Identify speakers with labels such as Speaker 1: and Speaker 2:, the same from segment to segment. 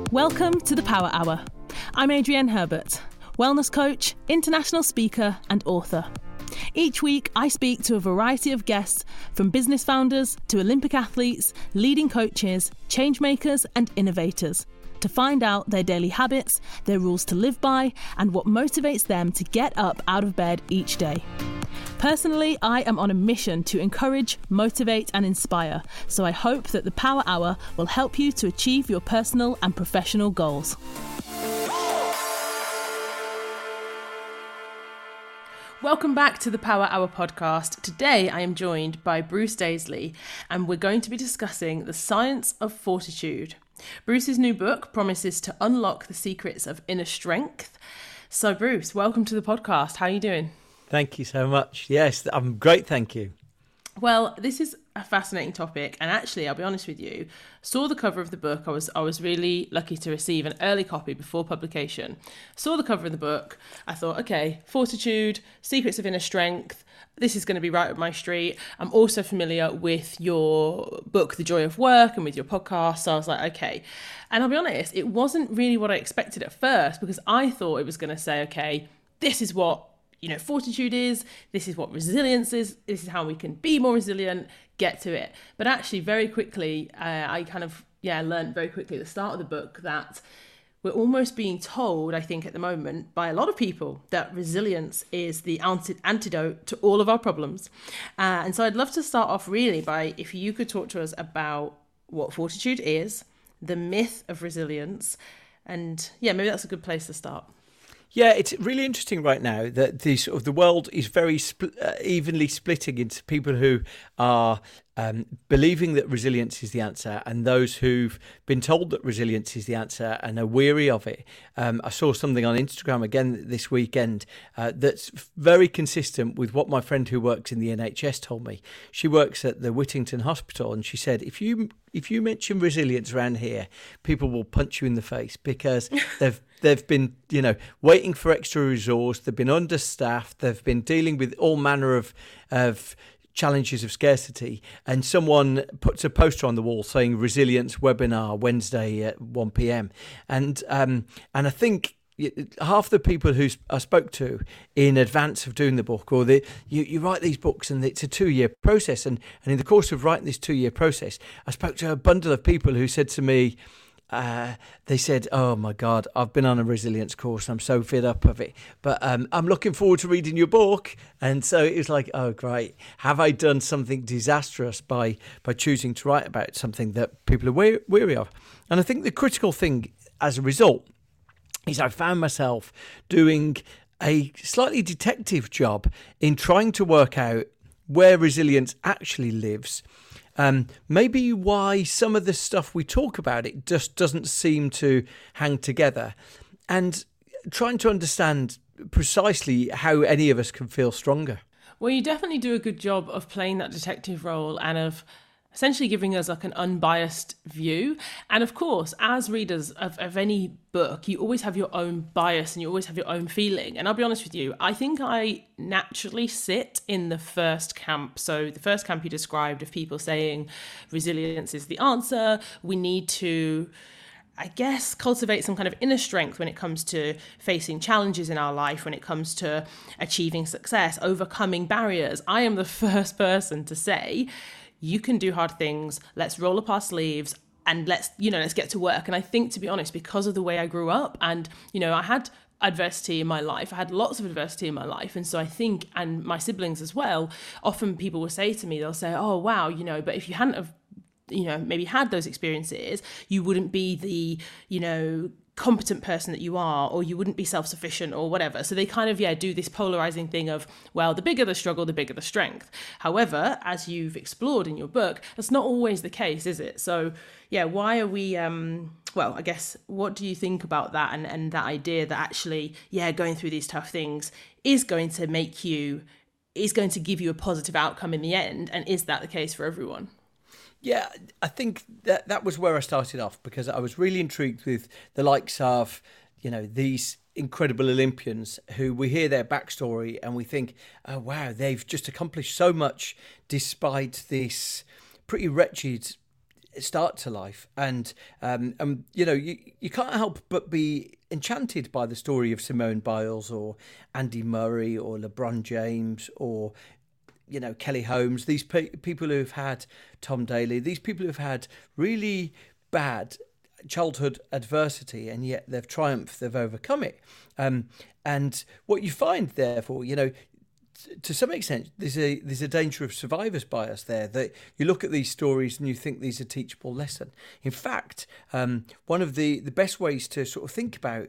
Speaker 1: Welcome to the Power Hour. I'm Adrienne Herbert, wellness coach, international speaker and author. Each week I speak to a variety of guests, from business founders to Olympic athletes, leading coaches, change makers and innovators, to find out their daily habits, their rules to live by and what motivates them to get up out of bed each day. Personally, I am on a mission to encourage, motivate and inspire, so I hope that the Power Hour will help you to achieve your personal and professional goals. Welcome back to the Power Hour podcast. Today I am joined by Bruce Daisley and we're going to be discussing the science of fortitude. Bruce's new book promises to unlock the secrets of inner strength. So Bruce, welcome to the podcast. How are you doing?
Speaker 2: Thank you so much. Yes, I'm great, thank you.
Speaker 1: Well, this is a fascinating topic, and actually, I'll be honest with you, saw the cover of the book. I was really lucky to receive an early copy before publication. Saw the cover of the book. I thought, okay, fortitude, secrets of inner strength. This is going to be right up my street. I'm also familiar with your book, The Joy of Work, and with your podcast. So I was like, okay. And I'll be honest, it wasn't really what I expected at first, because I thought it was going to say, okay, this is what fortitude is, this is what resilience is, this is how we can be more resilient, get to it. But actually very quickly, I learned very quickly at the start of the book that we're almost being told, I think at the moment, by a lot of people that resilience is the antidote to all of our problems. And so I'd love to start off really by, if you could talk to us about what fortitude is, the myth of resilience, and maybe that's a good place to start.
Speaker 2: Yeah, it's really interesting right now that the world is very evenly splitting into people who are believing that resilience is the answer and those who've been told that resilience is the answer and are weary of it. I saw something on Instagram again this weekend that's very consistent with what my friend who works in the NHS told me. She works at the Whittington Hospital, and she said, if you mention resilience around here, people will punch you in the face because they've been, waiting for extra resource. They've been understaffed. They've been dealing with all manner of challenges of scarcity. And someone puts a poster on the wall saying resilience webinar Wednesday at 1 p.m. And I think half the people who I spoke to in advance of doing the book, or you write these books and it's a 2-year process. And in the course of writing this 2-year process, I spoke to a bundle of people who said to me, they said, oh my God, I've been on a resilience course. I'm so fed up of it. But I'm looking forward to reading your book. And so it was like, oh, great. Have I done something disastrous by choosing to write about something that people are weary of? And I think the critical thing as a result is I found myself doing a slightly detective job in trying to work out where resilience actually lives. Maybe why some of the stuff we talk about, it just doesn't seem to hang together, and trying to understand precisely how any of us can feel stronger.
Speaker 1: Well, you definitely do a good job of playing that detective role and of essentially giving us like an unbiased view. And of course, as readers of any book, you always have your own bias and you always have your own feeling. And I'll be honest with you, I think I naturally sit in the first camp. So the first camp you described of people saying resilience is the answer. We need to, I guess, cultivate some kind of inner strength when it comes to facing challenges in our life, when it comes to achieving success, overcoming barriers. I am the first person to say, you can do hard things. Let's roll up our sleeves and let's get to work. And I think, to be honest, because of the way I grew up and, I had adversity in my life, I had lots of adversity in my life. And so I think, and my siblings as well, often people will say to me, they'll say, oh, wow, but if you hadn't have, maybe had those experiences, you wouldn't be the, competent person that you are, or you wouldn't be self-sufficient or whatever. So they kind of do this polarizing thing of, well, the bigger the struggle, the bigger the strength. However, as you've explored in your book, that's not always the case, is it? So why are we I guess, what do you think about that and that idea that actually going through these tough things is going to give you a positive outcome in the end, and is that the case for everyone?
Speaker 2: Yeah, I think that was where I started off, because I was really intrigued with the likes of, these incredible Olympians who we hear their backstory and we think, oh, wow, they've just accomplished so much despite this pretty wretched start to life. And you can't help but be enchanted by the story of Simone Biles or Andy Murray or LeBron James or Kelly Holmes, these people who've had Tom Daley, these people who've had really bad childhood adversity, and yet they've triumphed, they've overcome it. And what you find, therefore, to some extent, there's a danger of survivor's bias there, that you look at these stories and you think these are teachable lesson. In fact, one of the best ways to sort of think about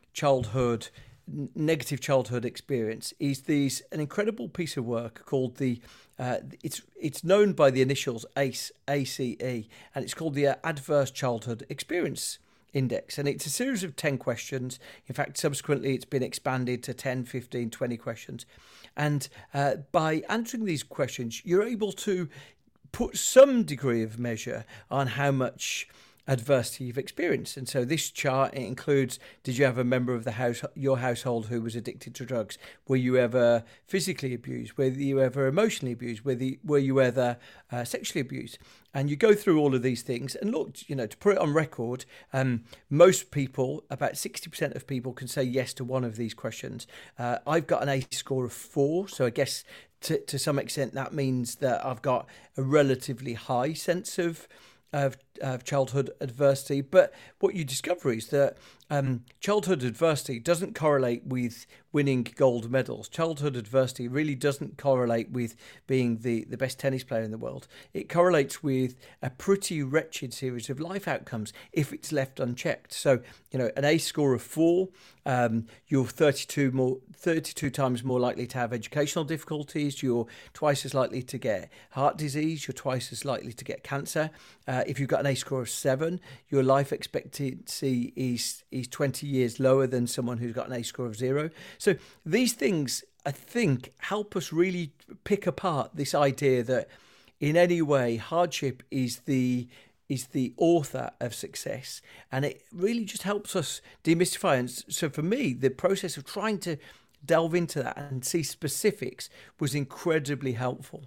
Speaker 2: negative childhood experience is an incredible piece of work called it's known by the initials ACE, ACE, and it's called the Adverse Childhood Experience Index, and it's a series of 10 questions. In fact, subsequently it's been expanded to 10, 15, 20 questions, and by answering these questions you're able to put some degree of measure on how much adversity you've experienced. And so this chart, it includes, did you have a member of your household who was addicted to drugs? Were you ever physically abused? Were you ever emotionally abused? Were you ever sexually abused? And you go through all of these things and look, to put it on record, most people, about 60% of people, can say yes to one of these questions. I've got an ACE score of 4, so I guess to some extent that means that I've got a relatively high sense of childhood adversity. But what you discover is that childhood adversity doesn't correlate with winning gold medals. Childhood adversity really doesn't correlate with being the best tennis player in the world. It correlates with a pretty wretched series of life outcomes if it's left unchecked. So, an ACE score of 4, you're 32 times more likely to have educational difficulties. You're twice as likely to get heart disease. You're twice as likely to get cancer. If you've got an ACE score of 7, your life expectancy is 20 years lower than someone who's got an ACE score of 0. So these things, I think, help us really pick apart this idea that in any way hardship is the author of success, and it really just helps us demystify. And so for me, the process of trying to delve into that and see specifics was incredibly helpful.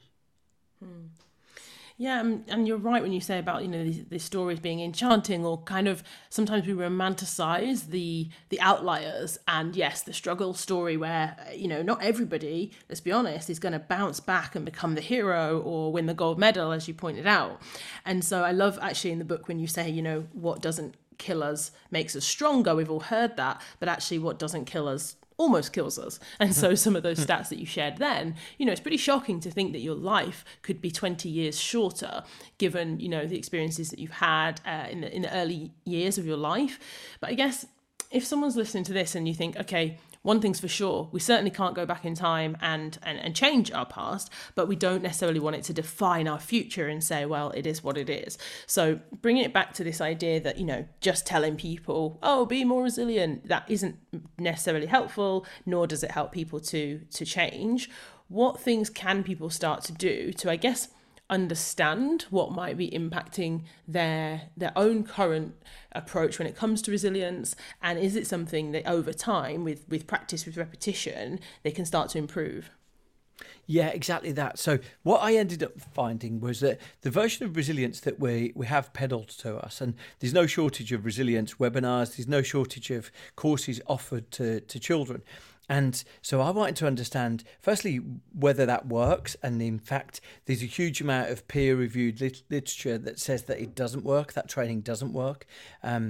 Speaker 1: Yeah, and you're right when you say about these stories being enchanting, or kind of sometimes we romanticize the outliers, and yes, the struggle story where not everybody, let's be honest, is going to bounce back and become the hero or win the gold medal, as you pointed out. And so I love actually in the book when you say what doesn't kill us makes us stronger. We've all heard that, but actually what doesn't kill us almost kills us. And so some of those stats that you shared then, it's pretty shocking to think that your life could be 20 years shorter given, the experiences that you've had in the early years of your life. But I guess if someone's listening to this and you think, okay, one thing's for sure, we certainly can't go back in time and change our past, but we don't necessarily want it to define our future and say, well, it is what it is. So bringing it back to this idea that, just telling people, oh, be more resilient, that isn't necessarily helpful, nor does it help people to change. What things can people start to do to, I guess, understand what might be impacting their own current approach when it comes to resilience, and is it something that over time with practice, with repetition, they can start to improve?
Speaker 2: Yeah, exactly that. So what I ended up finding was that the version of resilience that we have peddled to us, and there's no shortage of resilience webinars, there's no shortage of courses offered to children. And so I wanted to understand, firstly, whether that works. And in fact, there's a huge amount of peer-reviewed literature that says that it doesn't work, that training doesn't work. And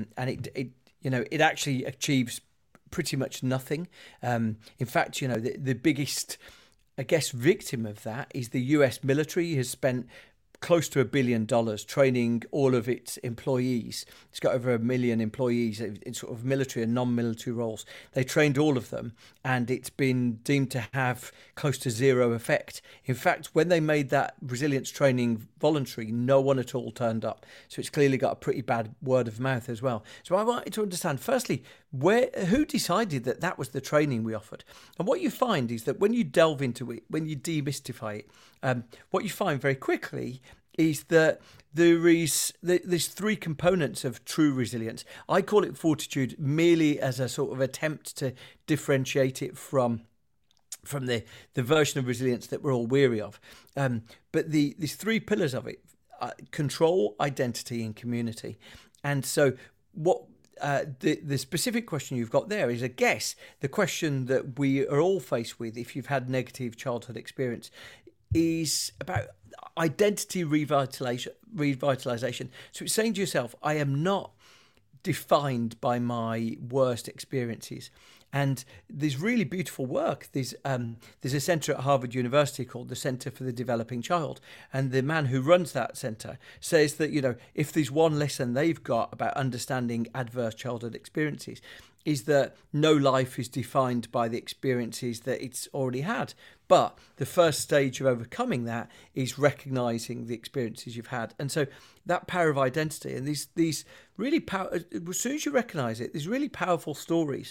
Speaker 2: it actually achieves pretty much nothing. In fact, the biggest, I guess, victim of that is the US military has spent close to $1 billion training all of its employees. It's got over 1 million employees in sort of military and non-military roles. They trained all of them, and it's been deemed to have close to 0 effect. In fact, when they made that resilience training voluntary, no one at all turned up. So it's clearly got a pretty bad word of mouth as well. So I wanted to understand, firstly, who decided that was the training we offered? And what you find is that when you delve into it, when you demystify it, what you find very quickly is that there's 3 components of true resilience. I call it fortitude merely as a sort of attempt to differentiate it from the version of resilience that we're all weary of. But these 3 pillars of it control, identity, and community. And so what the specific question you've got there is, I guess, the question that we are all faced with if you've had negative childhood experience is about identity revitalization. So it's saying to yourself, I am not defined by my worst experiences. And there's really beautiful work. There's a centre at Harvard University called the Centre for the Developing Child. And the man who runs that centre says that, if there's one lesson they've got about understanding adverse childhood experiences, is that no life is defined by the experiences that it's already had. But the first stage of overcoming that is recognising the experiences you've had. And so that power of identity and these really as soon as you recognise it, these really powerful stories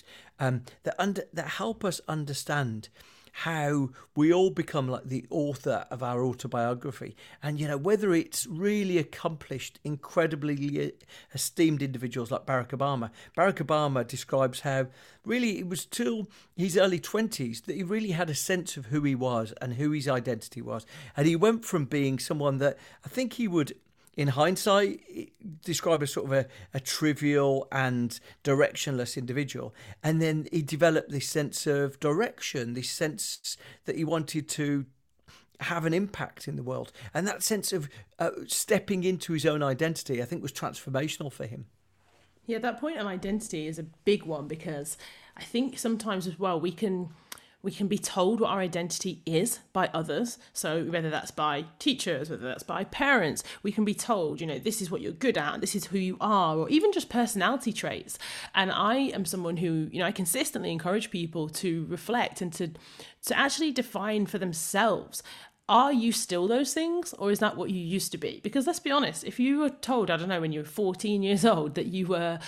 Speaker 2: that help us understand how we all become like the author of our autobiography. And, whether it's really accomplished, incredibly esteemed individuals like Barack Obama. Barack Obama describes how really it was till his early 20s that he really had a sense of who he was and who his identity was. And he went from being someone that I think he would, in hindsight, describe as sort of a trivial and directionless individual. And then he developed this sense of direction, this sense that he wanted to have an impact in the world. And that sense of stepping into his own identity, I think, was transformational for him.
Speaker 1: Yeah, that point on identity is a big one, because I think sometimes as well we can be told what our identity is by others. So whether that's by teachers, whether that's by parents, we can be told, this is what you're good at, this is who you are, or even just personality traits. And I am someone who, I consistently encourage people to reflect and to actually define for themselves, are you still those things, or is that what you used to be? Because let's be honest, if you were told, I don't know, when you were 14 years old that you were,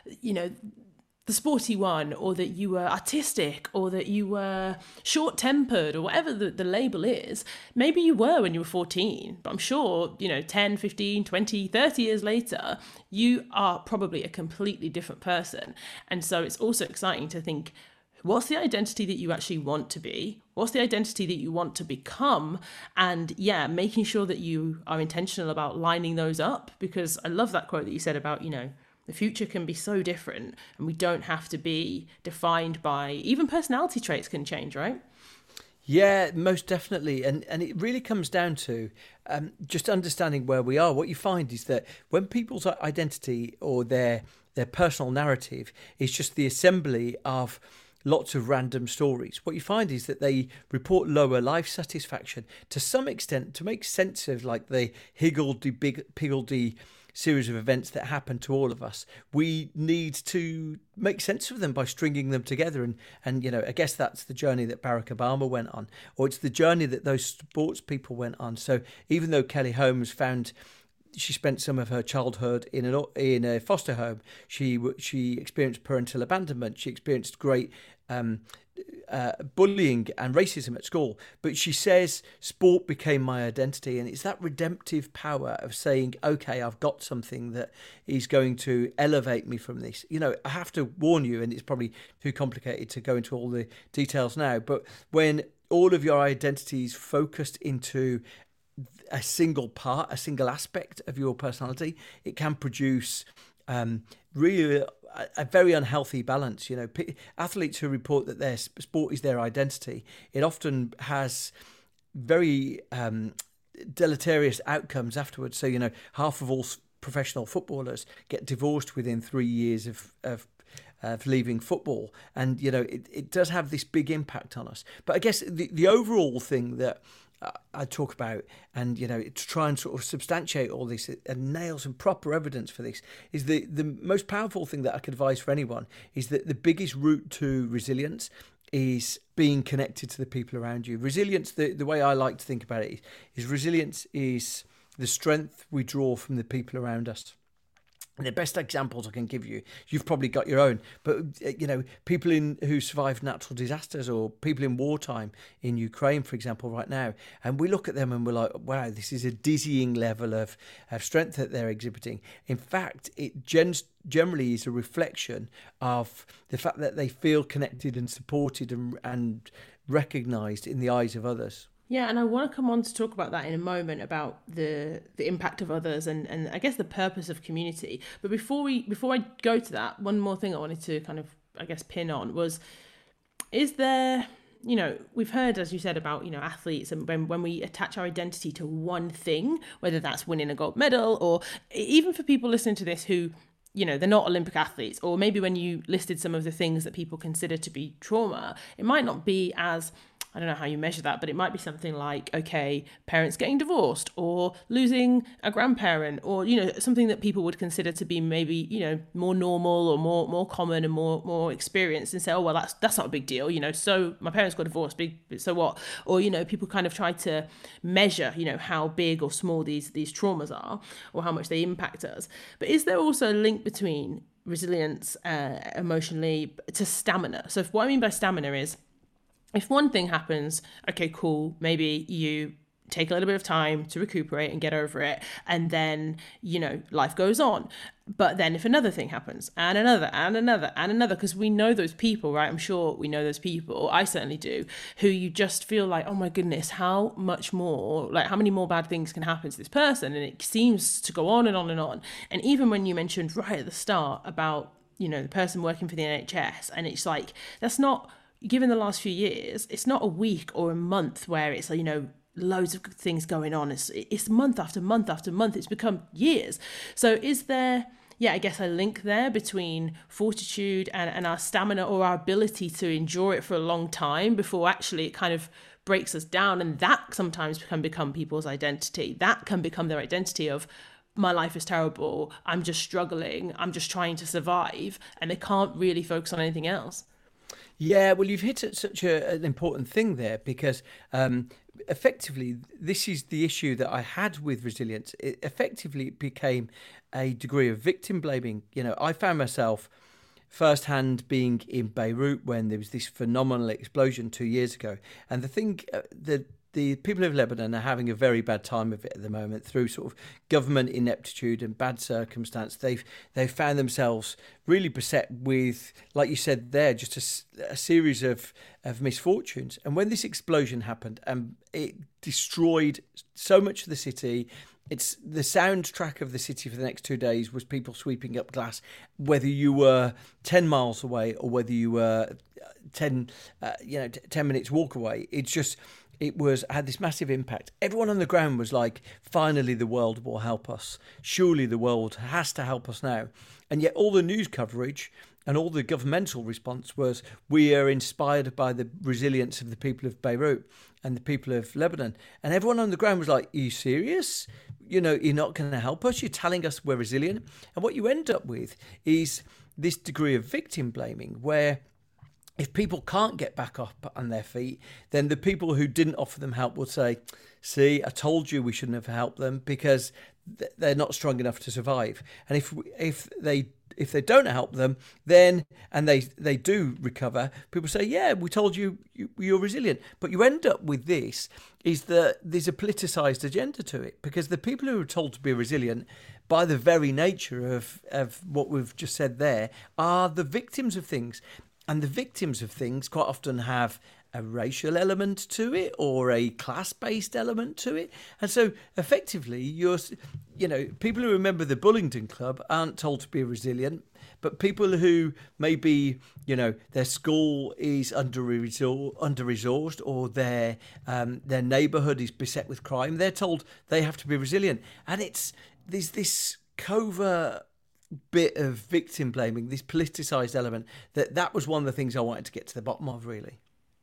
Speaker 1: the sporty one, or that you were artistic, or that you were short-tempered, or whatever the label is, maybe you were when you were 14, but I'm sure, 10, 15, 20, 30 years later, you are probably a completely different person. And so it's also exciting to think, what's the identity that you actually want to be? What's the identity that you want to become? And making sure that you are intentional about lining those up, because I love that quote that you said about, the future can be so different, and we don't have to be defined by, even personality traits can change, right?
Speaker 2: Yeah, most definitely. And it really comes down to just understanding where we are. What you find is that when people's identity or their personal narrative is just the assembly of lots of random stories, what you find is that they report lower life satisfaction, to some extent, to make sense of like the higgledy-piggledy series of events that happen to all of us. We need to make sense of them by stringing them together. And I guess that's the journey that Barack Obama went on, or it's the journey that those sports people went on. So even though Kelly Holmes found she spent some of her childhood in a foster home, she experienced parental abandonment. She experienced great bullying and racism at school. But she says sport became my identity, and it's that redemptive power of saying, okay, I've got something that is going to elevate me from this. I have to warn you, and it's probably too complicated to go into all the details now, but when all of your identities focused into a single part, a single aspect of your personality, it can produce really a very unhealthy balance. Athletes who report that their sport is their identity, it often has very deleterious outcomes afterwards. So, half of all professional footballers get divorced within 3 years of leaving football. And, it does have this big impact on us. But I guess the overall thing that I talk about, and to try and sort of substantiate all this and nail some proper evidence for this, is the most powerful thing that I could advise for anyone is that the biggest route to resilience is being connected to the people around you. Resilience, the way I like to think about it is resilience is the strength we draw from the people around us. And the best examples I can give you, you've probably got your own, but people who survived natural disasters, or people in wartime in Ukraine, for example, right now, and we look at them and we're like, wow, this is a dizzying level of strength that they're exhibiting. In fact, it generally is a reflection of the fact that they feel connected and supported and recognised in the eyes of others.
Speaker 1: Yeah, and I want to come on to talk about that in a moment about the impact of others and I guess the purpose of community. But before I go to that, one more thing I wanted to kind of I guess pin on was, is there, we've heard, as you said, about, athletes, and when we attach our identity to one thing, whether that's winning a gold medal, or even for people listening to this who, they're not Olympic athletes, or maybe when you listed some of the things that people consider to be trauma, it might not be as, I don't know how you measure that, but it might be something like, okay, parents getting divorced or losing a grandparent, or, something that people would consider to be maybe, more normal or more common and more experienced, and say, oh, well, that's not a big deal, so my parents got divorced, so what? Or, people kind of try to measure, how big or small these traumas are, or how much they impact us. But is there also a link between resilience emotionally to stamina? So what I mean by stamina is, if one thing happens, okay, cool, maybe you take a little bit of time to recuperate and get over it, and then, life goes on. But then if another thing happens, and another, and another, and another, because we know those people, right? I'm sure we know those people, I certainly do, who you just feel like, oh my goodness, how much more, like how many more bad things can happen to this person? And it seems to go on and on and on. And even when you mentioned right at the start about, the person working for the NHS, and it's like, that's not, given the last few years, it's not a week or a month where it's, loads of things going on. It's month after month after month. It's become years. So is there, I guess, a link there between fortitude and our stamina, or our ability to endure it for a long time before actually it kind of breaks us down? And that sometimes can become people's identity. That can become their identity of, my life is terrible, I'm just struggling, I'm just trying to survive, and they can't really focus on anything else.
Speaker 2: Yeah, well, you've hit at such an important thing there, because effectively, this is the issue that I had with resilience. It effectively became a degree of victim blaming. I found myself firsthand being in Beirut when there was this phenomenal explosion 2 years ago. And the thing that the people of Lebanon are having a very bad time of it at the moment through sort of government ineptitude and bad circumstance. They've found themselves really beset with, like you said there, just a series of misfortunes. And when this explosion happened, it destroyed so much of the city. It's the soundtrack of the city for the next 2 days was people sweeping up glass, whether you were 10 miles away or whether you were 10 minutes walk away. It had this massive impact. Everyone on the ground was like, finally the world will help us. Surely the world has to help us now. And yet all the news coverage and all the governmental response was, we are inspired by the resilience of the people of Beirut and the people of Lebanon. And everyone on the ground was like, are you serious? You're not going to help us? You're telling us we're resilient? And what you end up with is this degree of victim blaming, where if people can't get back up on their feet, then the people who didn't offer them help will say, see, I told you we shouldn't have helped them because they're not strong enough to survive. And if they don't help them, then, and they do recover, people say, yeah, we told you you're resilient. But you end up with this, is that there's a politicised agenda to it, because the people who are told to be resilient, by the very nature of what we've just said there, are the victims of things. And the victims of things quite often have a racial element to it or a class-based element to it. And so effectively, people who remember the Bullingdon Club aren't told to be resilient, but people who maybe, their school is under-resourced or their neighbourhood is beset with crime, they're told they have to be resilient. And there's this covert bit of victim blaming, this politicized element, that was one of the things I wanted to get to the bottom of, really.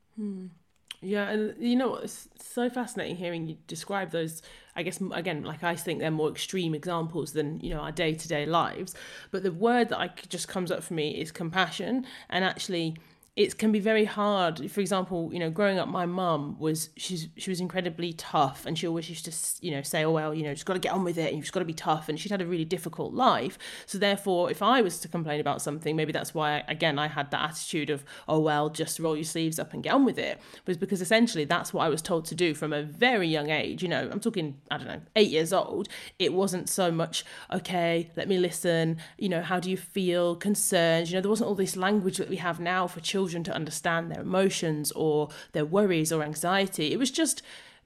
Speaker 1: Yeah, and it's so fascinating hearing you describe those. I guess, again, like, I think they're more extreme examples than our day-to-day lives, but the word that just comes up for me is compassion. And actually, it can be very hard. For example, growing up, my mum she was incredibly tough, and she always used to, say, oh, well, just got to get on with it, and you've just got to be tough. And she'd had a really difficult life. So therefore, if I was to complain about something, maybe that's why, I had that attitude of, oh, well, just roll your sleeves up and get on with it. But it's because essentially that's what I was told to do from a very young age. I'm talking, 8 years old. It wasn't so much, okay, let me listen, how do you feel, concerns, there wasn't all this language that we have now for children to understand their emotions or their worries or anxiety. It was just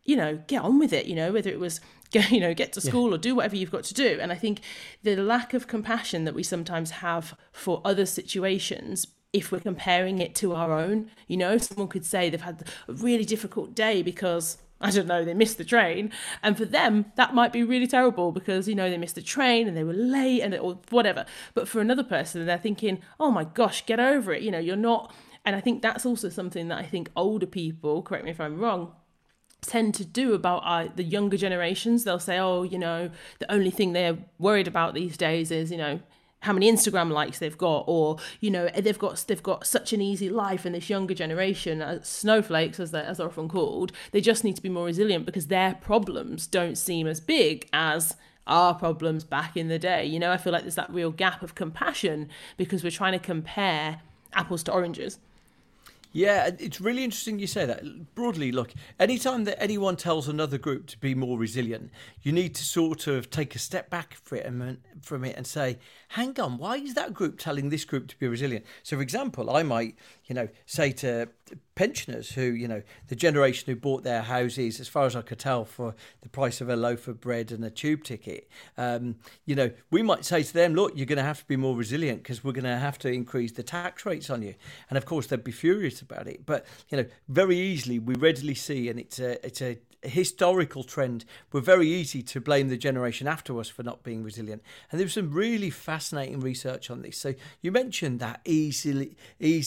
Speaker 1: get on with it, whether it was, get to school or do whatever you've got to do. And I think the lack of compassion that we sometimes have for other situations, if we're comparing it to our own, someone could say they've had a really difficult day because, I don't know, they missed the train. And for them, that might be really terrible because, they missed the train and they were late or whatever. But for another person, they're thinking, oh my gosh, get over it. You're not. And I think that's also something that I think older people, correct me if I'm wrong, tend to do about the younger generations. They'll say, oh, the only thing they're worried about these days is, how many Instagram likes they've got, or they've got such an easy life. And this younger generation, snowflakes as they're often called, they just need to be more resilient because their problems don't seem as big as our problems back in the day. I feel like there's that real gap of compassion because we're trying to compare apples to oranges.
Speaker 2: Yeah, it's really interesting you say that. Broadly, look, anytime that anyone tells another group to be more resilient, you need to sort of take a step back from it and say, hang on, why is that group telling this group to be resilient? So, for example, I might, say to pensioners who, the generation who bought their houses, as far as I could tell, for the price of a loaf of bread and a tube ticket, we might say to them, look, you're going to have to be more resilient because we're going to have to increase the tax rates on you. And of course, they'd be furious about it. But, very easily, we readily see, and it's a historical trend, we're very easy to blame the generation after us for not being resilient. And there was some really fascinating research on this. So you mentioned that easy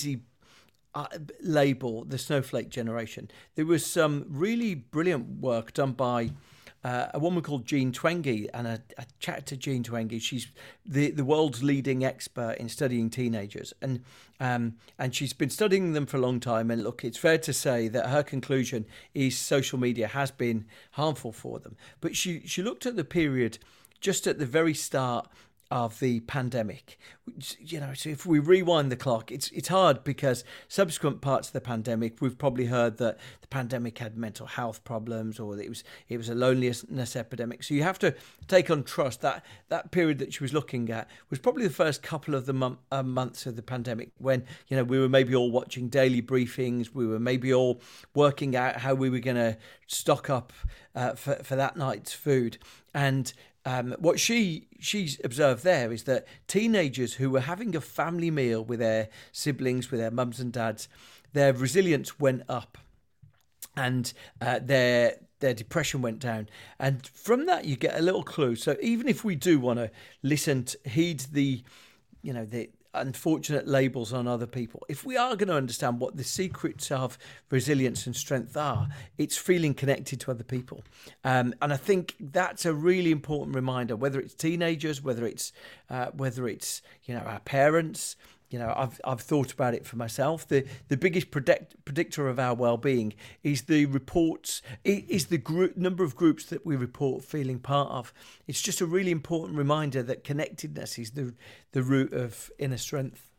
Speaker 2: label, the snowflake generation. There was some really brilliant work done by a woman called Jean Twenge, and I chatted to Jean Twenge. She's the world's leading expert in studying teenagers, and she's been studying them for a long time. And look, it's fair to say that her conclusion is social media has been harmful for them. But she looked at the period just at the very start of the pandemic. So if we rewind the clock, it's hard because subsequent parts of the pandemic, we've probably heard that the pandemic had mental health problems, or it was a loneliness epidemic. So you have to take on trust that period that she was looking at was probably the first couple of the months of the pandemic, when we were maybe all watching daily briefings, we were maybe all working out how we were going to stock up for that night's food. And what she's observed there is that teenagers who were having a family meal with their siblings, with their mums and dads, their resilience went up, and their depression went down. And from that, you get a little clue. So even if we do want to heed the unfortunate labels on other people, if we are going to understand what the secrets of resilience and strength are, it's feeling connected to other people. And I think that's a really important reminder, whether it's teenagers, whether it's our parents. I've thought about it for myself. The biggest predictor of our well-being is the reports, is the number of groups that we report feeling part of. It's just a really important reminder that connectedness is the root of inner strength.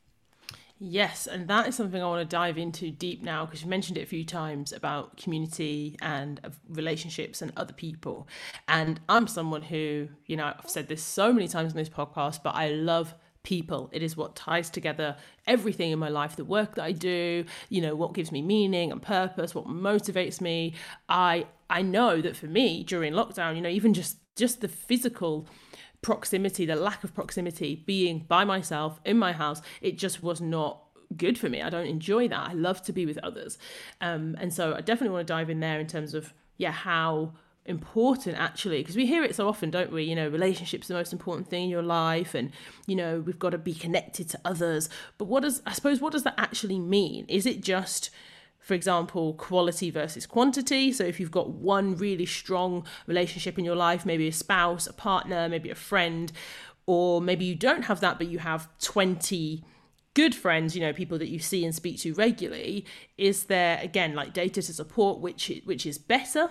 Speaker 1: Yes, and that is something I want to dive into deep now, because you mentioned it a few times about community and relationships and other people. And I'm someone who, I've said this so many times on this podcast, but I love people. It is what ties together everything in my life, the work that I do, what gives me meaning and purpose, what motivates me. I know that for me during lockdown, even just the physical proximity, the lack of proximity, being by myself in my house, it just was not good for me. I don't enjoy that. I love to be with others. And so I definitely want to dive in there in terms of, how important, actually, because we hear it so often, don't we? Relationships are the most important thing in your life, and we've got to be connected to others. But what does that actually mean? Is it just, for example, quality versus quantity? So if you've got one really strong relationship in your life, maybe a spouse, a partner, maybe a friend, or maybe you don't have that, but you have 20 good friends, people that you see and speak to regularly, is there, again, like data to support which is better?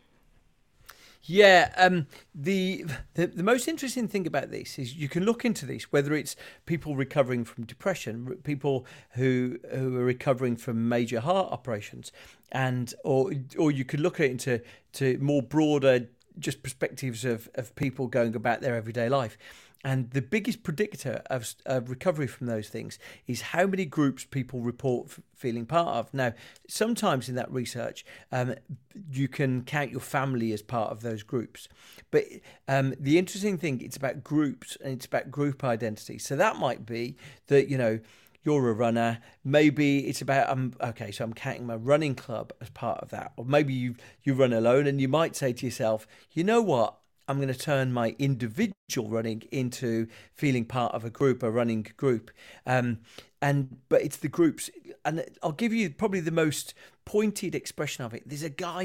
Speaker 2: Yeah, the most interesting thing about this is you can look into this, whether it's people recovering from depression, people who are recovering from major heart operations, or you could look at it into more broader just perspectives of people going about their everyday life. And the biggest predictor of recovery from those things is how many groups people report feeling part of. Now, sometimes in that research, you can count your family as part of those groups. But the interesting thing, it's about groups and it's about group identity. So that might be that, you're a runner. Maybe it's about, so I'm counting my running club as part of that. Or maybe you run alone and you might say to yourself, you know what? I'm going to turn my individual running into feeling part of a running group. But it's the groups. And I'll give you probably the most pointed expression of it. There's a guy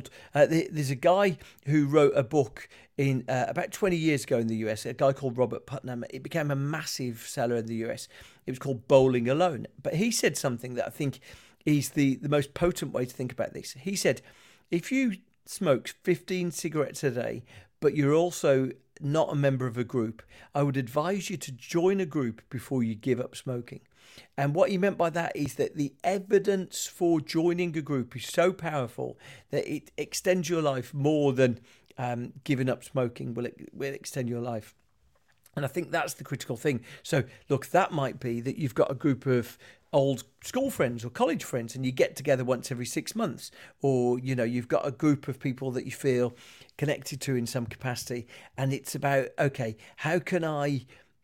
Speaker 2: who wrote a book in about 20 years ago in the US, a guy called Robert Putnam. It became a massive seller in the US. It was called Bowling Alone. But he said something that I think is the most potent way to think about this. He said, if you smoke 15 cigarettes a day, but you're also not a member of a group, I would advise you to join a group before you give up smoking. And what he meant by that is that the evidence for joining a group is so powerful that it extends your life more than giving up smoking will extend your life. And I think that's the critical thing. So, look, that might be that you've got a group of old school friends or college friends and you get together once every 6 months, or, you've got a group of people that you feel connected to in some capacity. And it's about, okay, how can I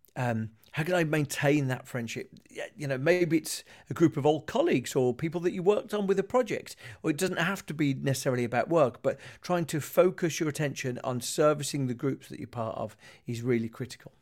Speaker 2: maintain that friendship? Maybe it's a group of old colleagues or people that you worked on with a project, or it doesn't have to be necessarily about work, but trying to focus your attention on servicing the groups that you're part of is really critical.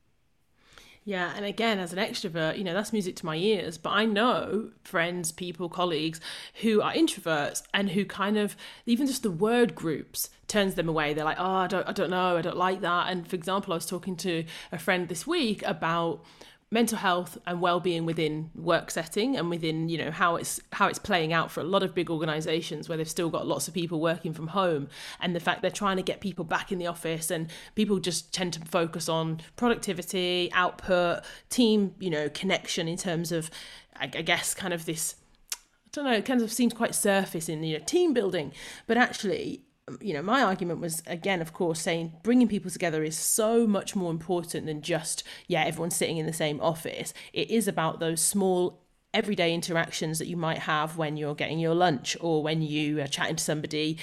Speaker 1: Yeah, and again, as an extrovert, that's music to my ears. But I know friends, people, colleagues who are introverts and who kind of, even just the word groups turns them away. They're like, oh, I don't know, I don't like that. And for example, I was talking to a friend this week about mental health and well-being within work setting and within, how it's playing out for a lot of big organizations where they've still got lots of people working from home, and the fact they're trying to get people back in the office, and people just tend to focus on productivity, output, team, connection in terms of, I guess, kind of this, I don't know, it kind of seems quite surface in, team building, but actually, my argument was, again, of course, saying bringing people together is so much more important than just, everyone's sitting in the same office. It is about those small everyday interactions that you might have when you're getting your lunch, or when you are chatting to somebody,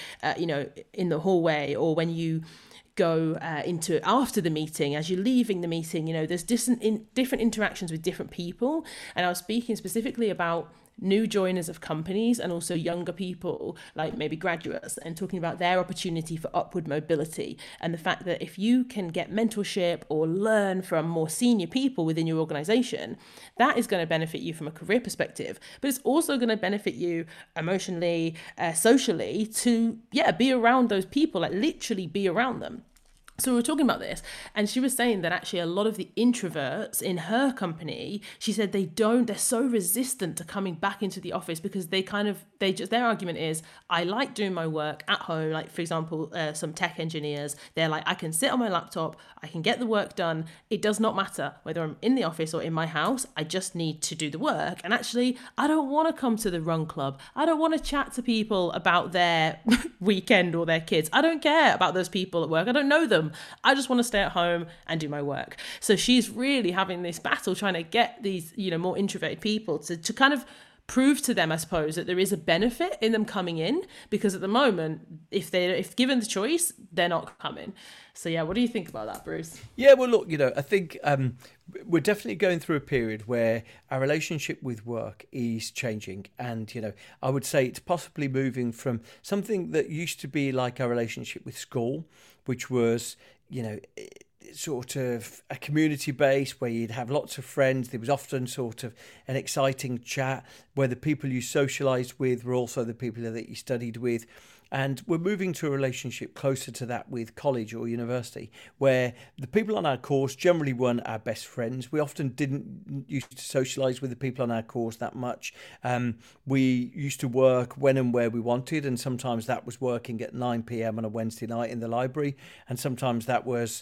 Speaker 1: in the hallway, or when you go into after the meeting, as you're leaving the meeting. There's different interactions with different people. And I was speaking specifically about new joiners of companies and also younger people, like maybe graduates, and talking about their opportunity for upward mobility, and the fact that if you can get mentorship or learn from more senior people within your organization, that is going to benefit you from a career perspective, but it's also going to benefit you emotionally, socially, to be around those people, like literally be around them. So we were talking about this, and she was saying that actually a lot of the introverts in her company, she said they're so resistant to coming back into the office because their argument is, I like doing my work at home. Like, for example, some tech engineers, they're like, I can sit on my laptop, I can get the work done. It does not matter whether I'm in the office or in my house. I just need to do the work. And actually, I don't want to come to the run club. I don't want to chat to people about their weekend or their kids. I don't care about those people at work. I don't know them. I just want to stay at home and do my work. So she's really having this battle trying to get these, more introverted people to kind of prove to them, I suppose, that there is a benefit in them coming in, because at the moment, if given the choice, they're not coming. So what do you think about that, Bruce?
Speaker 2: Yeah, well, look, I think we're definitely going through a period where our relationship with work is changing. And, I would say it's possibly moving from something that used to be like our relationship with school, which was, sort of a community base where you'd have lots of friends. There was often sort of an exciting chat where the people you socialised with were also the people that you studied with. And we're moving to a relationship closer to that with college or university, where the people on our course generally weren't our best friends. We often didn't used to socialise with the people on our course that much. We used to work when and where we wanted, and sometimes that was working at 9 p.m. on a Wednesday night in the library, and sometimes that was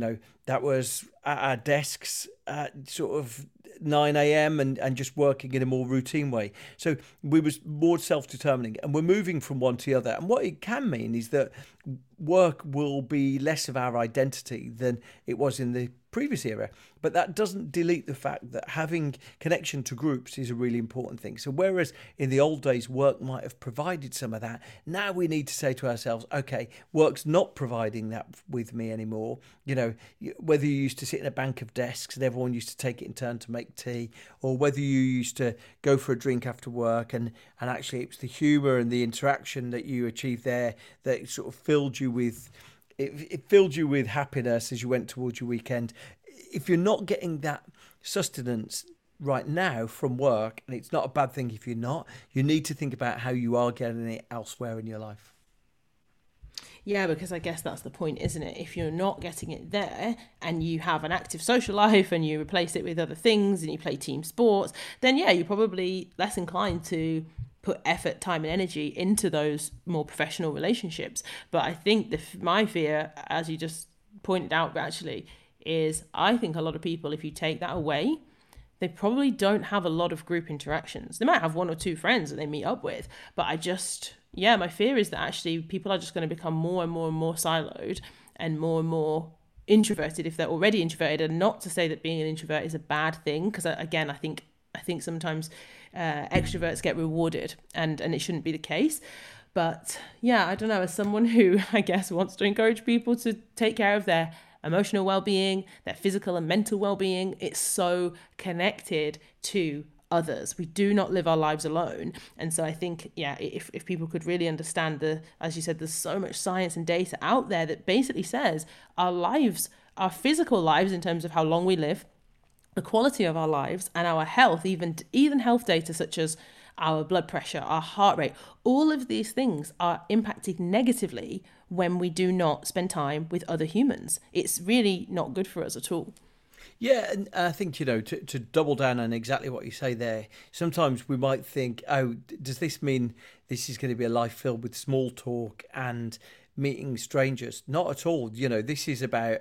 Speaker 2: at our desks at sort of 9 a.m. and just working in a more routine way. So we was more self-determining, and we're moving from one to the other. And what it can mean is that work will be less of our identity than it was in the previous era. But that doesn't delete the fact that having connection to groups is a really important thing. So whereas in the old days work might have provided some of that, now we need to say to ourselves, okay, work's not providing that with me anymore. You know, whether you used to sit in a bank of desks and everyone used to take it in turn to make tea, or whether you used to go for a drink after work and actually it was the humour and the interaction that you achieved there that sort of filled you with it filled you with happiness as you went towards your weekend. If you're not getting that sustenance right now from work, and it's not a bad thing if you're not, you need to think about how you are getting it elsewhere in your life.
Speaker 1: Yeah, because I guess that's the point, isn't it? If you're not getting it there and you have an active social life and you replace it with other things and you play team sports, then yeah, you're probably less inclined to put effort, time and energy into those more professional relationships. But I think my fear, as you just pointed out actually, is I think a lot of people, if you take that away, they probably don't have a lot of group interactions. They might have one or two friends that they meet up with, but my fear is that actually people are just going to become more and more and more siloed and more introverted if they're already introverted. And not to say that being an introvert is a bad thing, because again, I think sometimes extroverts get rewarded and it shouldn't be the case. But yeah, I don't know, as someone who I guess wants to encourage people to take care of their emotional well-being, their physical and mental well-being, it's so connected to others. We do not live our lives alone. And so I think, yeah, if people could really understand as you said, there's so much science and data out there that basically says our lives, our physical lives in terms of how long we live, the quality of our lives and our health, even health data such as our blood pressure, our heart rate, all of these things are impacted negatively when we do not spend time with other humans. It's really not good for us at all.
Speaker 2: Yeah, and I think, to double down on exactly what you say there, sometimes we might think, oh, does this mean this is going to be a life filled with small talk and meeting strangers? Not at all. This is about,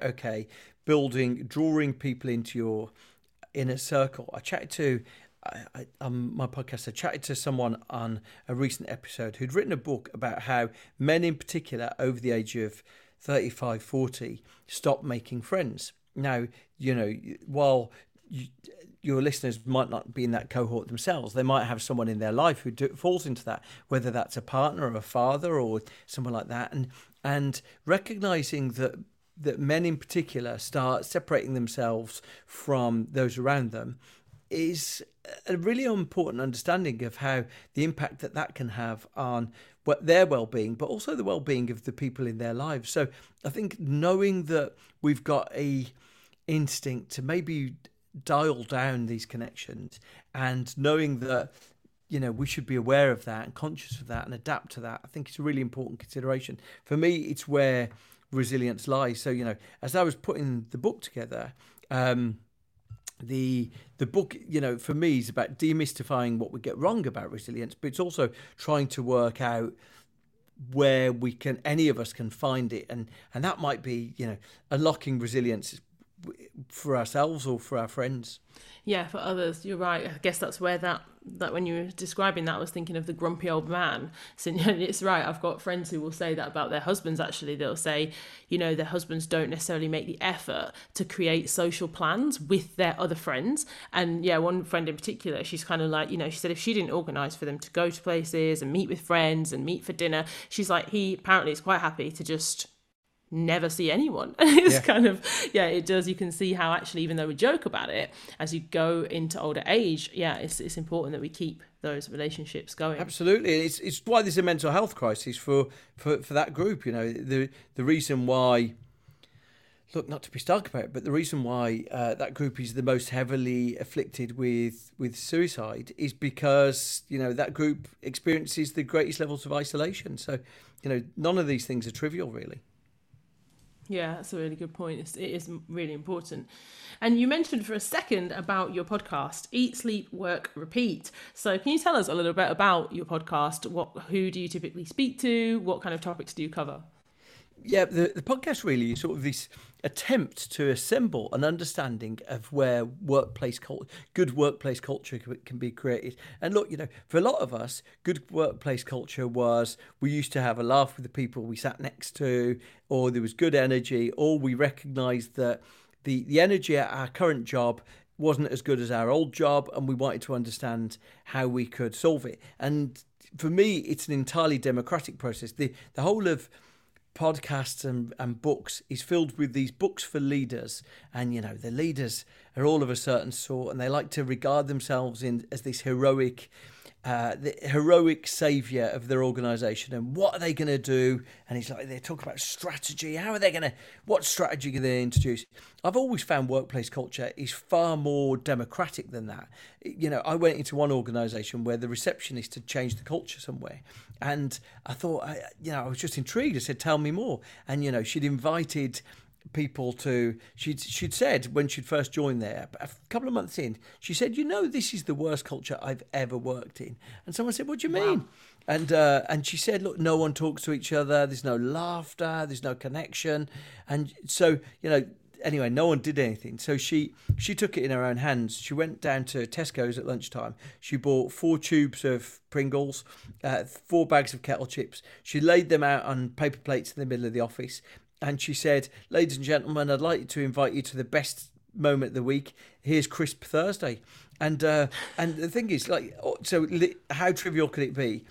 Speaker 2: drawing people into your inner circle. I chatted to on my podcast, I chatted to someone on a recent episode who'd written a book about how men in particular over the age of 35, 40 stop making friends. Now, while your listeners might not be in that cohort themselves, they might have someone in their life who falls into that, whether that's a partner or a father or someone like that. And recognizing that men in particular start separating themselves from those around them is a really important understanding of how the impact that can have on their well-being, but also the well-being of the people in their lives. So I think knowing that we've got a instinct to maybe dial down these connections, and knowing that we should be aware of that and conscious of that and adapt to that, I think it's a really important consideration. For me, it's where resilience lies. So as I was putting the book together, the book, for me is about demystifying what we get wrong about resilience, but it's also trying to work out where any of us can find it, and that might be unlocking resilience for ourselves or for our friends.
Speaker 1: Yeah, for others, you're right. I guess that's where that when you were describing that, I was thinking of the grumpy old man. So it's right. I've got friends who will say that about their husbands. Actually, they'll say, their husbands don't necessarily make the effort to create social plans with their other friends. And yeah, one friend in particular, she's kind of like, she said if she didn't organise for them to go to places and meet with friends and meet for dinner, she's like, he apparently is quite happy to just never see anyone. It's kind of, it does. You can see how actually, even though we joke about it, as you go into older age, it's important that we keep those relationships going.
Speaker 2: Absolutely. It's why there's a mental health crisis for that group. The reason why, look, not to be stark about it, but the reason why that group is the most heavily afflicted with suicide is because that group experiences the greatest levels of isolation. So none of these things are trivial, really.
Speaker 1: Yeah, that's a really good point. It is really important. And you mentioned for a second about your podcast, Eat, Sleep, Work, Repeat. So can you tell us a little bit about your podcast? Who do you typically speak to? What kind of topics do you cover?
Speaker 2: Yeah, the podcast really is sort of this attempt to assemble an understanding of where good workplace culture can be created. And look, for a lot of us, good workplace culture was we used to have a laugh with the people we sat next to, or there was good energy, or we recognised that the energy at our current job wasn't as good as our old job, and we wanted to understand how we could solve it. And for me, it's an entirely democratic process. The whole of podcasts and books is filled with these books for leaders, and the leaders are all of a certain sort, and they like to regard themselves as this heroic savior of their organization, and what are they going to do? And it's like they talk about strategy. What strategy are they introduce? I've always found workplace culture is far more democratic than that. I went into one organization where the receptionist had changed the culture somewhere, and I thought, I was just intrigued. I said, "Tell me more." And she'd invited people she'd said when she'd first joined there, a couple of months in, she said, "This is the worst culture I've ever worked in." And someone said, "What do you mean?" And she said, "Look, no one talks to each other. There's no laughter. There's no connection." And so, anyway, no one did anything. So she took it in her own hands. She went down to Tesco's at lunchtime. She bought 4 tubes of Pringles, 4 bags of kettle chips. She laid them out on paper plates in the middle of the office. And she said, "Ladies and gentlemen, I'd like to invite you to the best moment of the week. Here's Crisp Thursday." And the thing is, how trivial could it be?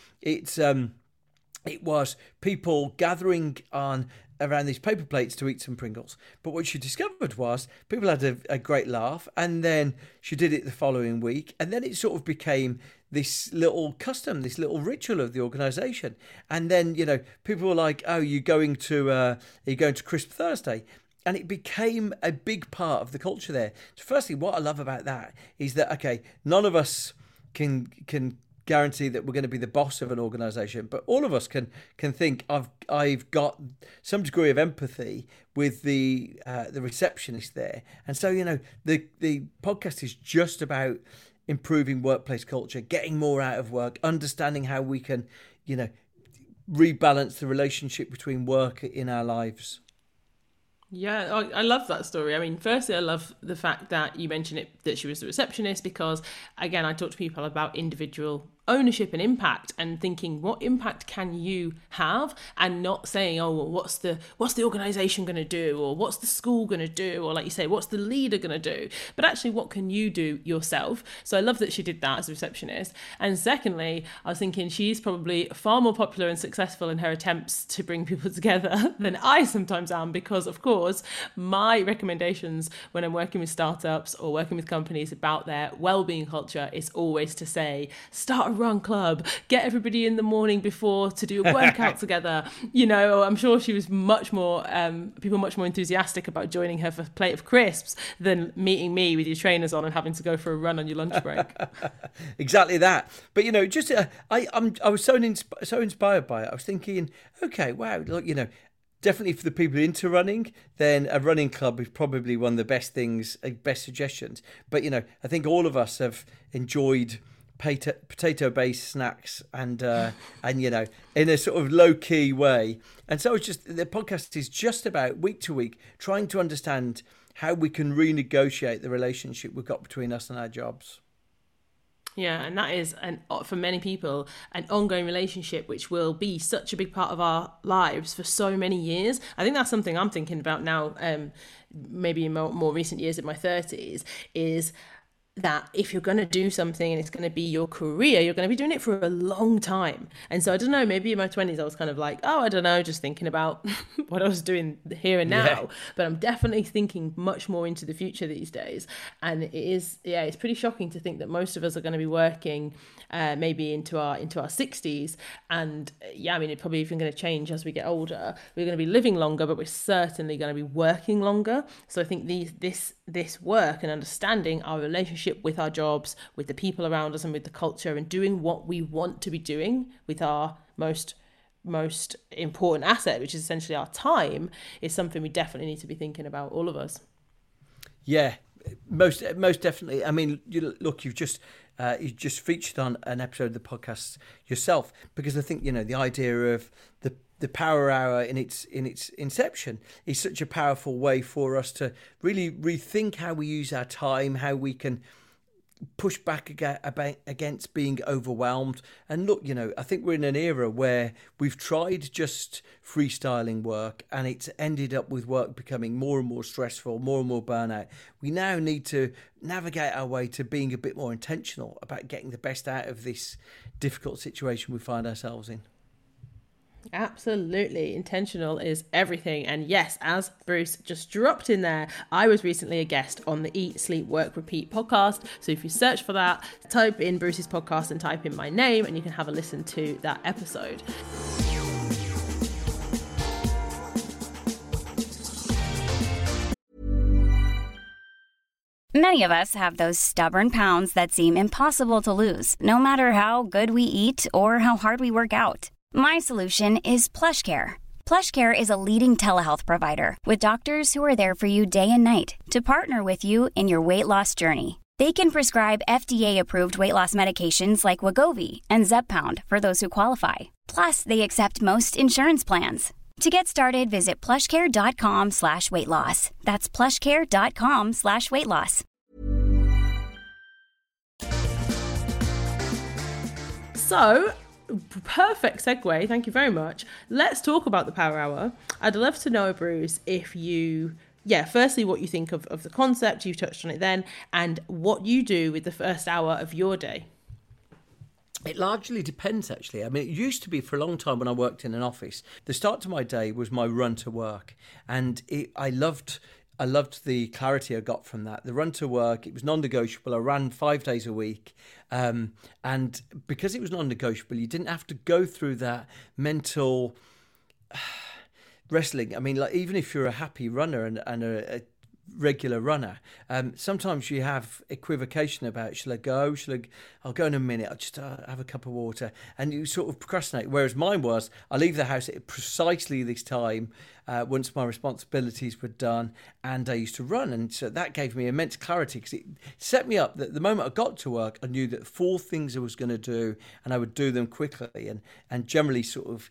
Speaker 2: It was people gathering around these paper plates to eat some Pringles. But what she discovered was people had a great laugh, and then she did it the following week, and then it sort of became this little custom, this little ritual of the organisation. And then, people were like, "Oh, are you going to Crisp Thursday?" And it became a big part of the culture there. So firstly, what I love about that is that, okay, none of us can guarantee that we're going to be the boss of an organisation, but all of us can think I've got some degree of empathy with the receptionist there. And so, the podcast is just about improving workplace culture, getting more out of work, understanding how we can, rebalance the relationship between work in our lives.
Speaker 1: Yeah, I love that story. I mean, firstly, I love the fact that you mentioned that she was the receptionist, because, again, I talk to people about individual ownership and impact, and thinking, what impact can you have, and not saying, "Oh, well, what's the organization going to do, or what's the school going to do, or, like you say, what's the leader going to do," but actually, what can you do yourself? So I love that she did that as a receptionist. And secondly, I was thinking she's probably far more popular and successful in her attempts to bring people together than I sometimes am, because, of course, my recommendations when I'm working with startups or working with companies about their well-being culture is always to say, start a run club, get everybody in the morning before to do a workout together. I'm sure she was much more enthusiastic about joining her for a plate of crisps than meeting me with your trainers on and having to go for a run on your lunch break.
Speaker 2: Exactly that. But I was so inspired by it. I was thinking, okay, wow, look, definitely for the people into running, then a running club is probably one of the best things, best suggestions. But I think all of us have enjoyed potato-based snacks and in a sort of low-key way. And so it's just, the podcast is just about, week to week, trying to understand how we can renegotiate the relationship we've got between us and our jobs.
Speaker 1: Yeah, and that is, for many people, an ongoing relationship which will be such a big part of our lives for so many years. I think that's something I'm thinking about now, maybe in more recent years in my 30s, is that if you're going to do something and it's going to be your career, you're going to be doing it for a long time. And so I don't know, maybe in my 20s I was kind of like, I don't know, just thinking about what I was doing here and now. Yeah. But I'm definitely thinking much more into the future these days. And it's pretty shocking to think that most of us are going to be working maybe into our 60s. And it's probably even going to change as we get older. We're going to be living longer, but we're certainly going to be working longer. So I think this work and understanding our relationship with our jobs, with the people around us, and with the culture, and doing what we want to be doing with our most important asset, which is essentially our time, is something we definitely need to be thinking about, all of us.
Speaker 2: Yeah, most definitely. I mean, look, you just featured on an episode of the podcast yourself, because I think the idea of the Power Hour in its inception is such a powerful way for us to really rethink how we use our time, how we can push back against being overwhelmed. And look, I think we're in an era where we've tried just freestyling work and it's ended up with work becoming more and more stressful, more and more burnout. We now need to navigate our way to being a bit more intentional about getting the best out of this difficult situation we find ourselves in.
Speaker 1: Absolutely. Intentional is everything. And yes, as Bruce just dropped in there, I was recently a guest on the Eat, Sleep, Work, Repeat podcast. So if you search for that, type in Bruce's podcast and type in my name and you can have a listen to that episode.
Speaker 3: Many of us have those stubborn pounds that seem impossible to lose, no matter how good we eat or how hard we work out. My solution is PlushCare. PlushCare is a leading telehealth provider with doctors who are there for you day and night to partner with you in your weight loss journey. They can prescribe FDA-approved weight loss medications like Wegovy and Zepbound for those who qualify. Plus, they accept most insurance plans. To get started, visit plushcare.com/weightloss. That's plushcare.com/weightloss.
Speaker 1: So, perfect segue. Thank you very much. Let's talk about the Power Hour. I'd love to know, Bruce, if you, firstly, what you think of the concept. You touched on it then, and what you do with the first hour of your day.
Speaker 2: It largely depends, actually. I mean, it used to be for a long time when I worked in an office. The start to my day was my run to work, and I loved the clarity I got from that. The run to work, it was non-negotiable. I ran 5 days a week. And because it was non-negotiable, you didn't have to go through that mental wrestling. I mean, like, even if you're a happy runner and a regular runner, sometimes you have equivocation about, shall I go? I'll go in a minute. I'll just have a cup of water. And you sort of procrastinate. Whereas mine was, I leave the house at precisely this time, once my responsibilities were done, and I used to run. And so that gave me immense clarity, because it set me up that the moment I got to work, I knew that 4 things I was going to do, and I would do them quickly and generally sort of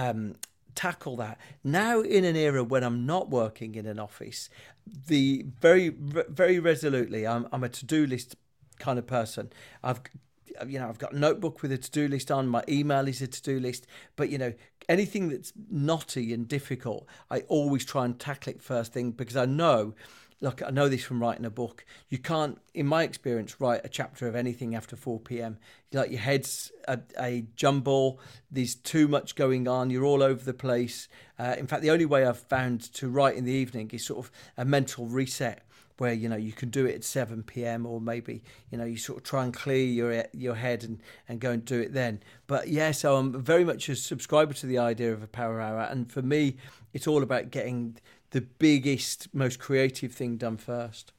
Speaker 2: tackle that. Now, in an era when I'm not working in an office, the very, very resolutely, I'm a to-do list kind of person. I've got a notebook with a to-do list on. My email is a to-do list. But, anything that's knotty and difficult, I always try and tackle it first thing, because I know this from writing a book. You can't, in my experience, write a chapter of anything after 4 p.m. Like, your head's a jumble. There's too much going on. You're all over the place. In fact, the only way I've found to write in the evening is sort of a mental reset, where, you can do it at 7 p.m. or maybe, you sort of try and clear your head and go and do it then. But yeah, so I'm very much a subscriber to the idea of a Power Hour. And for me, it's all about getting the biggest, most creative thing done first.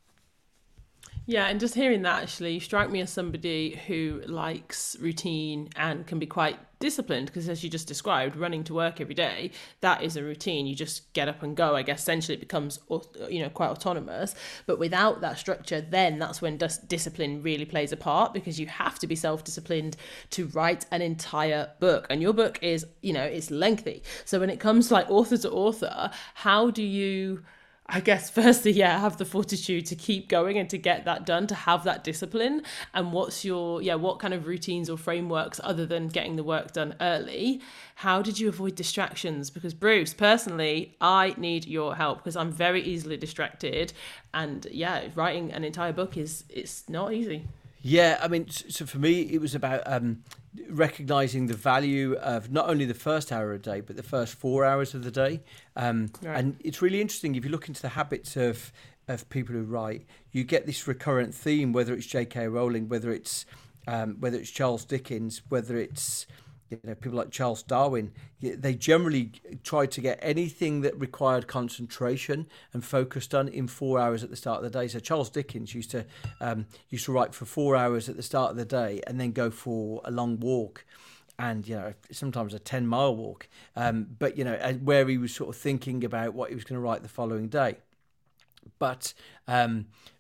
Speaker 1: Yeah, and just hearing that, actually, you strike me as somebody who likes routine and can be quite disciplined, because as you just described, running to work every day, that is a routine. You just get up and go. I guess essentially it becomes, quite autonomous. But without that structure, then that's when discipline really plays a part, because you have to be self-disciplined to write an entire book. And your book is, it's lengthy. So when it comes to like author to author, how do you, I guess, firstly, have the fortitude to keep going and to get that done, to have that discipline? And what's your, what kind of routines or frameworks, other than getting the work done early? How did you avoid distractions? Because Bruce, personally, I need your help, because I'm very easily distracted. And writing an entire book it's not easy.
Speaker 2: Yeah, I mean, so for me, it was about recognizing the value of not only the first hour of the day, but the first 4 hours of the day. Right. And it's really interesting, if you look into the habits of people who write, you get this recurrent theme, whether it's J.K. Rowling, whether it's Charles Dickens, whether it's people like Charles Darwin. They generally tried to get anything that required concentration and focus done in 4 hours at the start of the day. So Charles Dickens used to write for 4 hours at the start of the day and then go for a long walk, and sometimes a 10-mile walk. But where he was sort of thinking about what he was going to write the following day. But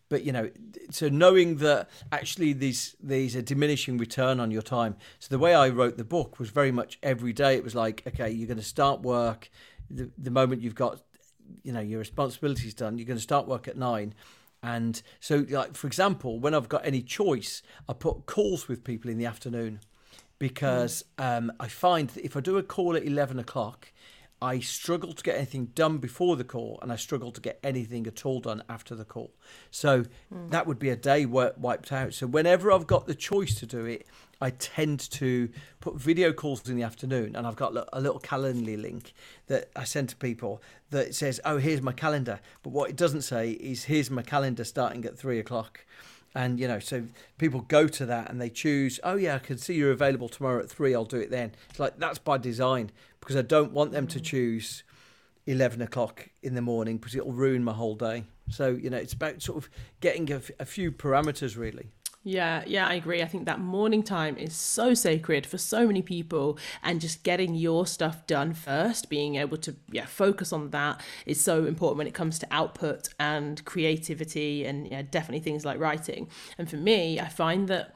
Speaker 2: But, so knowing that actually these are diminishing return on your time. So the way I wrote the book was very much every day. It was like, okay, you're going to start work the moment you've got, your responsibilities done. You're going to start work at 9. And so, like, for example, when I've got any choice, I put calls with people in the afternoon because I find that if I do a call at 11 o'clock, I struggle to get anything done before the call, and I struggle to get anything at all done after the call. So that would be a day wiped out. So whenever I've got the choice to do it, I tend to put video calls in the afternoon, and I've got a little Calendly link that I send to people that says, oh, here's my calendar. But what it doesn't say is, here's my calendar starting at 3 o'clock. And, so people go to that and they choose, oh, yeah, I can see you're available tomorrow at 3. I'll do it then. It's like, that's by design, because I don't want them to choose 11 o'clock in the morning because it'll ruin my whole day. So, it's about sort of getting a few parameters, really.
Speaker 1: Yeah, I agree. I think that morning time is so sacred for so many people, and just getting your stuff done first, being able to focus on that is so important when it comes to output and creativity and definitely things like writing. And for me, I find that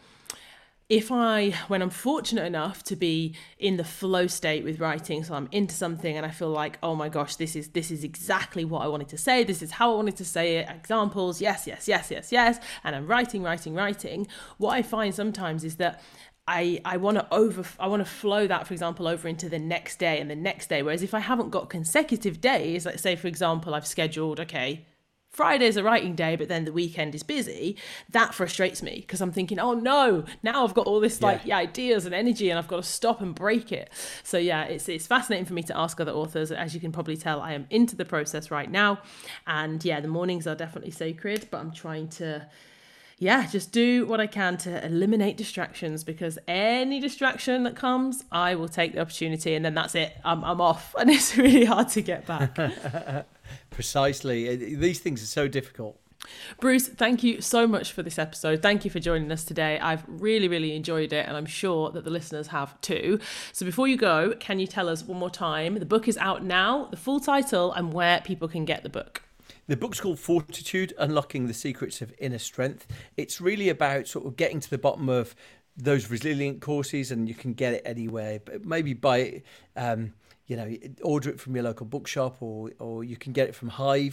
Speaker 1: when I'm fortunate enough to be in the flow state with writing, so I'm into something and I feel like, oh my gosh, this is exactly what I wanted to say. This is how I wanted to say it. Examples, yes. And I'm writing. What I find sometimes is that I want to flow that, for example, over into the next day and the next day. Whereas if I haven't got consecutive days, like say, for example, I've scheduled, okay, Friday's a writing day, but then the weekend is busy, that frustrates me because I'm thinking, oh no, now I've got all this ideas and energy and I've got to stop and break it. So it's fascinating for me to ask other authors. As you can probably tell, I am into the process right now. And the mornings are definitely sacred, but I'm trying to just do what I can to eliminate distractions, because any distraction that comes, I will take the opportunity and then that's it. I'm off, and it's really hard to get back.
Speaker 2: Precisely. These things are so difficult.
Speaker 1: Bruce, thank you so much for this episode. Thank you for joining us today. I've really, really enjoyed it, and I'm sure that the listeners have too. So before you go, can you tell us one more time, the book is out now, the full title, and where people can get the book?
Speaker 2: The book's called Fortitude, Unlocking the Secrets of Inner Strength. It's really about sort of getting to the bottom of those resilient courses, and you can get it anywhere. But maybe buy it, order it from your local bookshop, or you can get it from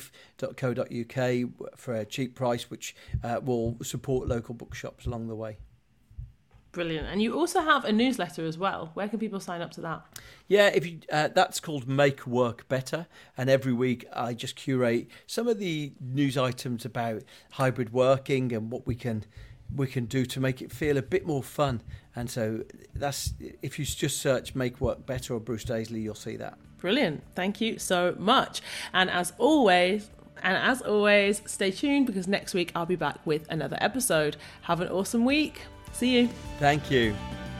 Speaker 2: hive.co.uk for a cheap price, which will support local bookshops along the way.
Speaker 1: Brilliant. And you also have a newsletter as well. Where can people sign up to that?
Speaker 2: Yeah, that's called Make Work Better. And every week I just curate some of the news items about hybrid working and what we can do to make it feel a bit more fun. And so that's, if you just search Make Work Better or Bruce Daisley, you'll see that.
Speaker 1: Brilliant. Thank you so much. And as always, stay tuned, because next week I'll be back with another episode. Have an awesome week. See you.
Speaker 2: Thank you.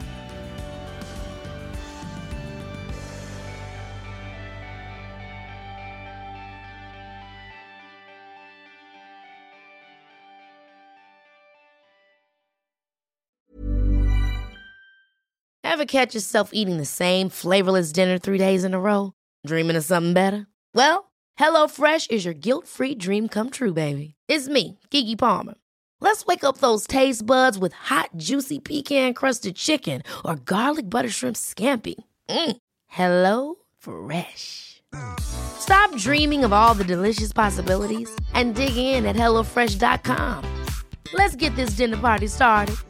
Speaker 4: Ever catch yourself eating the same flavorless dinner 3 days in a row? Dreaming of something better? Well, HelloFresh is your guilt-free dream come true, baby. It's me, Keke Palmer. Let's wake up those taste buds with hot, juicy pecan-crusted chicken or garlic butter shrimp scampi. Hello Fresh. Stop dreaming of all the delicious possibilities and dig in at HelloFresh.com. Let's get this dinner party started.